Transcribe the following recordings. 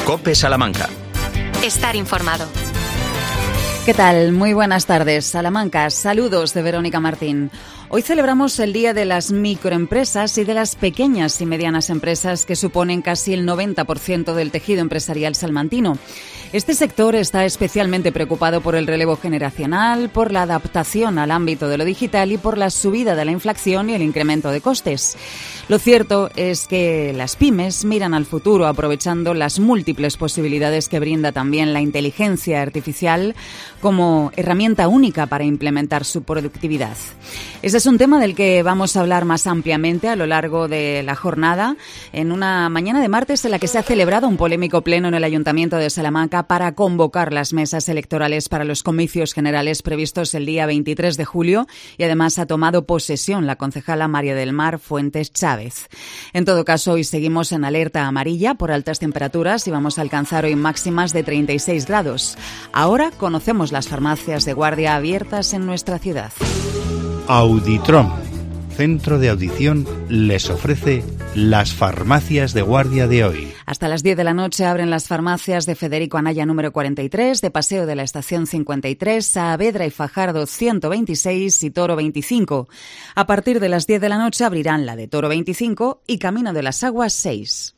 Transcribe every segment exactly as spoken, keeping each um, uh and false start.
COPE Salamanca. Estar informado. ¿Qué tal? Muy buenas tardes, Salamanca. Saludos de Verónica Martín. Hoy celebramos el Día de las Microempresas y de las pequeñas y medianas empresas que suponen casi el noventa por ciento del tejido empresarial salmantino. Este sector está especialmente preocupado por el relevo generacional, por la adaptación al ámbito de lo digital y por la subida de la inflación y el incremento de costes. Lo cierto es que las pymes miran al futuro aprovechando las múltiples posibilidades que brinda también la inteligencia artificial como herramienta única para implementar su productividad. Este es un tema del que vamos a hablar más ampliamente a lo largo de la jornada, en una mañana de martes en la que se ha celebrado un polémico pleno en el Ayuntamiento de Salamanca para convocar las mesas electorales para los comicios generales previstos el día veintitrés de julio y además ha tomado posesión la concejala María del Mar Fuentes Chávez. En todo caso, hoy seguimos en alerta amarilla por altas temperaturas y vamos a alcanzar hoy máximas de treinta y seis grados. Ahora conocemos las farmacias de guardia abiertas en nuestra ciudad. Auditrom, centro de audición, les ofrece las farmacias de guardia de hoy. Hasta las diez de la noche abren las farmacias de Federico Anaya número cuarenta y tres, de Paseo de la Estación cincuenta y tres, Saavedra y Fajardo ciento veintiséis y Toro veinticinco. A partir de las diez de la noche abrirán la de Toro veinticinco y Camino de las Aguas seis.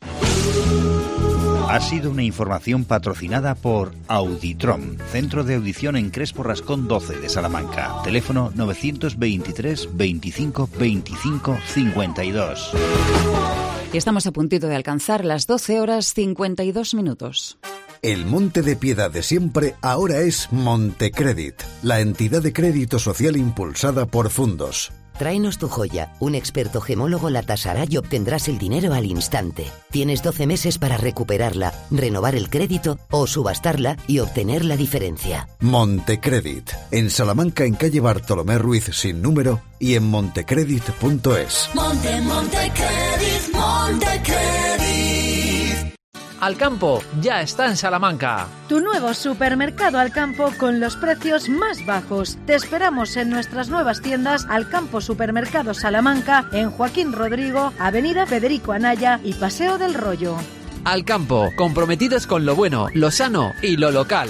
Ha sido una información patrocinada por Auditrom, centro de audición en Crespo Rascón doce de Salamanca. Teléfono novecientos veintitrés veinticinco veinticinco cincuenta y dos. Y estamos a puntito de alcanzar las doce horas cincuenta y dos minutos. El Monte de Piedad de siempre ahora es Montecredit, la entidad de crédito social impulsada por Fundos. Tráenos tu joya, un experto gemólogo la tasará y obtendrás el dinero al instante. Tienes doce meses para recuperarla, renovar el crédito o subastarla y obtener la diferencia. Montecredit, en Salamanca en calle Bartolomé Ruiz sin número y en montecredit punto es. Monte, Montecredit, Montecredit. Alcampo ya está en Salamanca. Tu nuevo supermercado Alcampo con los precios más bajos. Te esperamos en nuestras nuevas tiendas Alcampo Supermercado Salamanca, en Joaquín Rodrigo, Avenida Federico Anaya y Paseo del Rollo. Alcampo, comprometidos con lo bueno, lo sano y lo local.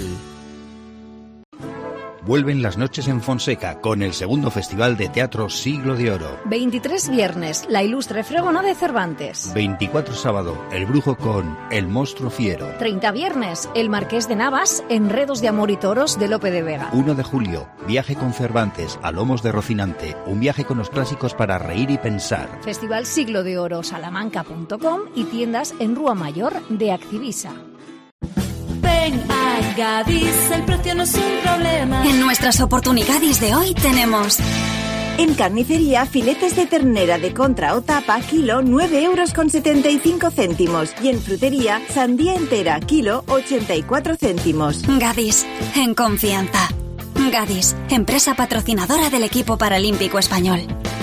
Vuelven las noches en Fonseca con el segundo Festival de Teatro Siglo de Oro. veintitrés viernes, La Ilustre Fregona de Cervantes. veinticuatro sábado, El Brujo con El Monstruo Fiero. treinta viernes, El Marqués de Navas, Enredos de Amor y Toros de Lope de Vega. uno de julio, Viaje con Cervantes a Lomos de Rocinante. Un viaje con los clásicos para reír y pensar. Festival Siglo de Oro salamanca punto com y tiendas en Rúa Mayor de Activisa. Ven a Gadis, el precio no es un problema. En nuestras oportunidades de hoy tenemos... En carnicería, filetes de ternera de contra o tapa, kilo, nueve euros con setenta y cinco céntimos. Y en frutería, sandía entera, kilo, ochenta y cuatro céntimos. Gadis, en confianza. Gadis, empresa patrocinadora del equipo paralímpico español.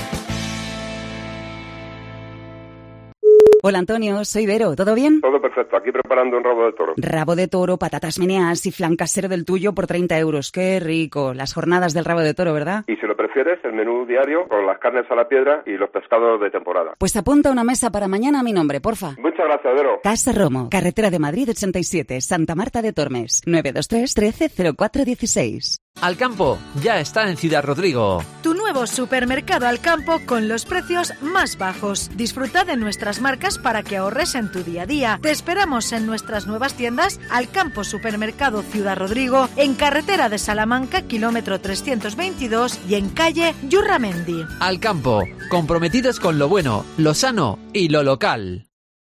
Hola Antonio, soy Vero, ¿todo bien? Todo perfecto, aquí preparando un rabo de toro. Rabo de toro, patatas meneas y flan casero del tuyo por treinta euros. ¡Qué rico! Las jornadas del rabo de toro, ¿verdad? Y si lo prefieres, el menú diario con las carnes a la piedra y los pescados de temporada. Pues apunta una mesa para mañana a mi nombre, porfa. Muchas gracias, Vero. Casa Romo, carretera de Madrid ochenta y siete, Santa Marta de Tormes, nueve dos tres, trece, cero cuatro dieciséis. Alcampo ya está en Ciudad Rodrigo. Tu nuevo supermercado Alcampo con los precios más bajos. Disfruta de nuestras marcas para que ahorres en tu día a día. Te esperamos en nuestras nuevas tiendas Alcampo Supermercado Ciudad Rodrigo, en carretera de Salamanca, kilómetro trescientos veintidós y en calle Yurramendi. Alcampo, comprometidos con lo bueno, lo sano y lo local.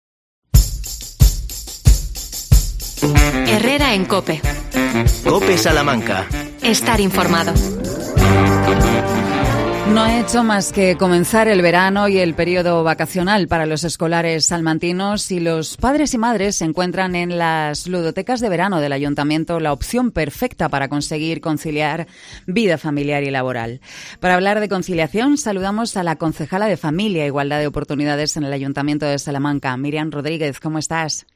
Herrera en COPE. COPE Salamanca. Estar informado. No ha hecho más que comenzar el verano y el periodo vacacional para los escolares salmantinos y los padres y madres encuentran en las ludotecas de verano del Ayuntamiento la opción perfecta para conseguir conciliar vida familiar y laboral. Para hablar de conciliación, saludamos a la concejala de Familia e Igualdad de Oportunidades en el Ayuntamiento de Salamanca, Miriam Rodríguez. ¿Cómo estás?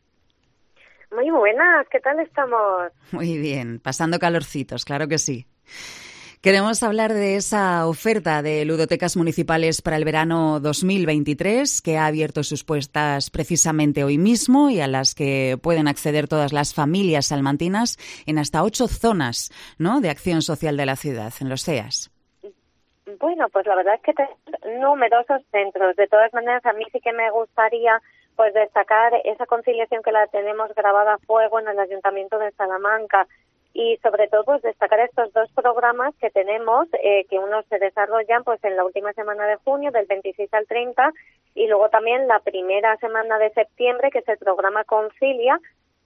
Muy buenas, ¿qué tal estamos? Muy bien, pasando calorcitos, claro que sí. Queremos hablar de esa oferta de ludotecas municipales para el verano dos mil veintitrés que ha abierto sus puertas precisamente hoy mismo y a las que pueden acceder todas las familias salmantinas en hasta ocho zonas, ¿no?, de acción social de la ciudad, en los C E As. Bueno, pues la verdad es que tenemos numerosos centros. De todas maneras, a mí sí que me gustaría pues destacar esa conciliación que la tenemos grabada a fuego en el Ayuntamiento de Salamanca. Y sobre todo pues destacar estos dos programas que tenemos, eh, que unos se desarrollan pues en la última semana de junio, del veintiséis al treinta, y luego también la primera semana de septiembre, que es el programa Concilia,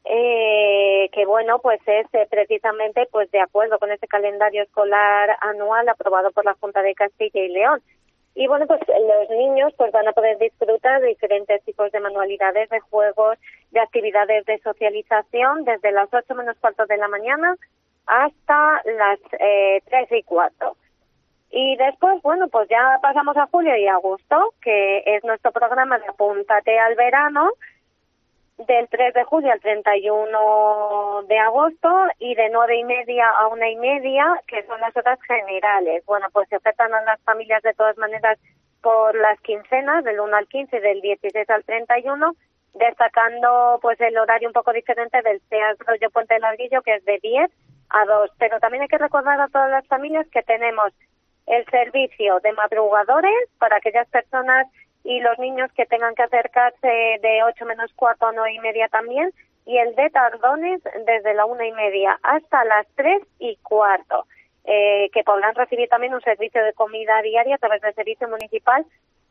eh, que bueno, pues es eh, precisamente pues de acuerdo con ese calendario escolar anual aprobado por la Junta de Castilla y León. Y bueno, pues los niños pues van a poder disfrutar de diferentes tipos de manualidades, de juegos, de actividades de socialización desde las ocho menos cuarto de la mañana hasta las eh, tres y cuarto. Y después, bueno, pues ya pasamos a julio y agosto, que es nuestro programa de Apúntate al Verano, del tres de julio al treinta y uno de agosto, y de nueve y media a una y media, que son las horas generales. Bueno, pues se ofertan a las familias de todas maneras por las quincenas, del uno al quince, del dieciséis al treinta y uno, destacando pues el horario un poco diferente del C E A S Rollo Puente del Arguillo, que es de diez a dos. Pero también hay que recordar a todas las familias que tenemos el servicio de madrugadores para aquellas personas y los niños que tengan que acercarse de ocho menos cuarto a nueve y media también, y el de tardones desde la una y media hasta las tres y cuarto, eh, que podrán recibir también un servicio de comida diaria a través del servicio municipal,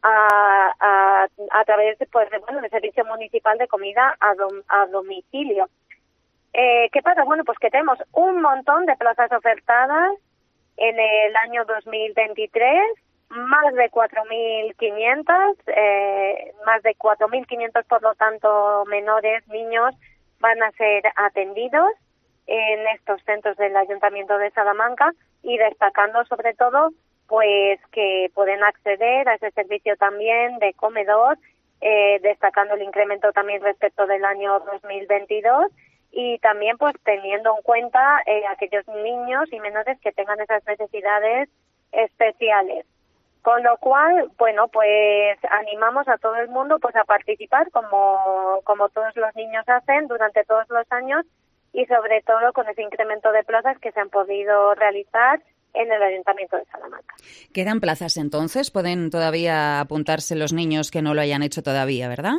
a, a, a través pues, de, bueno, del servicio municipal de comida a, dom, a domicilio. Eh, ¿Qué pasa? Bueno, pues que tenemos un montón de plazas ofertadas en el año dos mil veintitrés, más de cuatro mil quinientos, eh, más de cuatro mil quinientos, por lo tanto, menores, niños, van a ser atendidos en estos centros del Ayuntamiento de Salamanca, y destacando sobre todo pues que pueden acceder a ese servicio también de comedor, eh, destacando el incremento también respecto del año dos mil veintidós, y también pues teniendo en cuenta eh, aquellos niños y menores que tengan esas necesidades especiales. Con lo cual, bueno, pues animamos a todo el mundo pues a participar como, como todos los niños hacen durante todos los años, y sobre todo con ese incremento de plazas que se han podido realizar en el Ayuntamiento de Salamanca. ¿Quedan plazas entonces? ¿Pueden todavía apuntarse los niños que no lo hayan hecho todavía, verdad?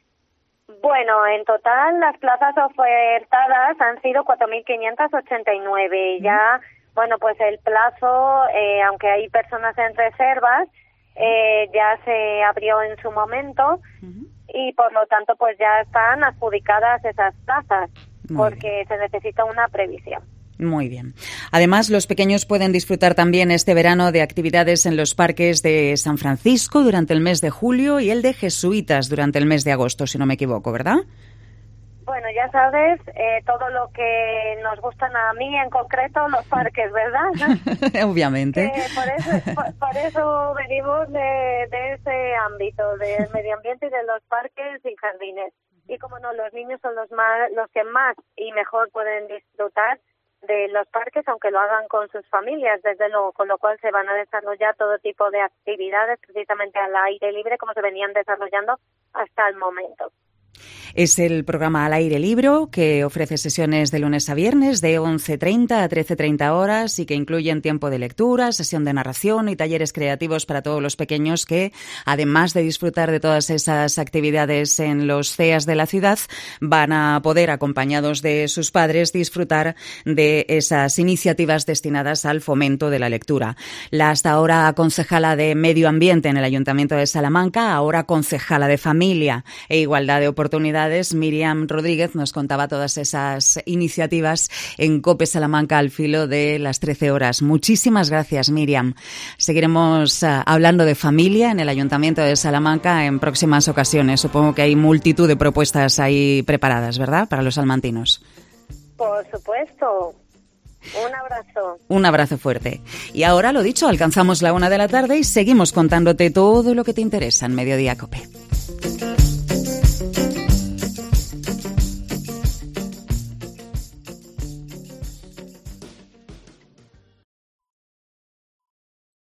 Bueno, en total las plazas ofertadas han sido cuatro mil quinientos ochenta y nueve. Uh-huh. Ya... Bueno, pues el plazo, eh, aunque hay personas en reservas, eh, ya se abrió en su momento, uh-huh, y por lo tanto pues ya están adjudicadas esas plazas, muy porque bien, se necesita una previsión. Muy bien. Además, los pequeños pueden disfrutar también este verano de actividades en los parques de San Francisco durante el mes de julio y el de Jesuitas durante el mes de agosto, si no me equivoco, ¿verdad? Bueno, ya sabes, eh, todo lo que nos gustan a mí en concreto, los parques, ¿verdad? Obviamente. Eh, por, eso, por, por eso venimos de, de ese ámbito, del medio ambiente y de los parques y jardines. Y como no, los niños son los más, los que más y mejor pueden disfrutar de los parques, aunque lo hagan con sus familias, desde luego, con lo cual se van a desarrollar todo tipo de actividades precisamente al aire libre, como se venían desarrollando hasta el momento. Es el programa Al Aire Libre, que ofrece sesiones de lunes a viernes de once treinta a trece treinta horas y que incluyen tiempo de lectura, sesión de narración y talleres creativos para todos los pequeños que, además de disfrutar de todas esas actividades en los C E As de la ciudad, van a poder, acompañados de sus padres, disfrutar de esas iniciativas destinadas al fomento de la lectura. La hasta ahora concejala de Medio Ambiente en el Ayuntamiento de Salamanca, ahora concejala de Familia e Igualdad de Oportunidades, Miriam Rodríguez, nos contaba todas esas iniciativas en COPE Salamanca al filo de las trece horas. Muchísimas gracias, Miriam. Seguiremos uh, hablando de familia en el Ayuntamiento de Salamanca en próximas ocasiones. Supongo que hay multitud de propuestas ahí preparadas, ¿verdad?, para los salmantinos. Por supuesto. Un abrazo. Un abrazo fuerte. Y ahora, lo dicho, alcanzamos la una de la tarde y seguimos contándote todo lo que te interesa en Mediodía COPE.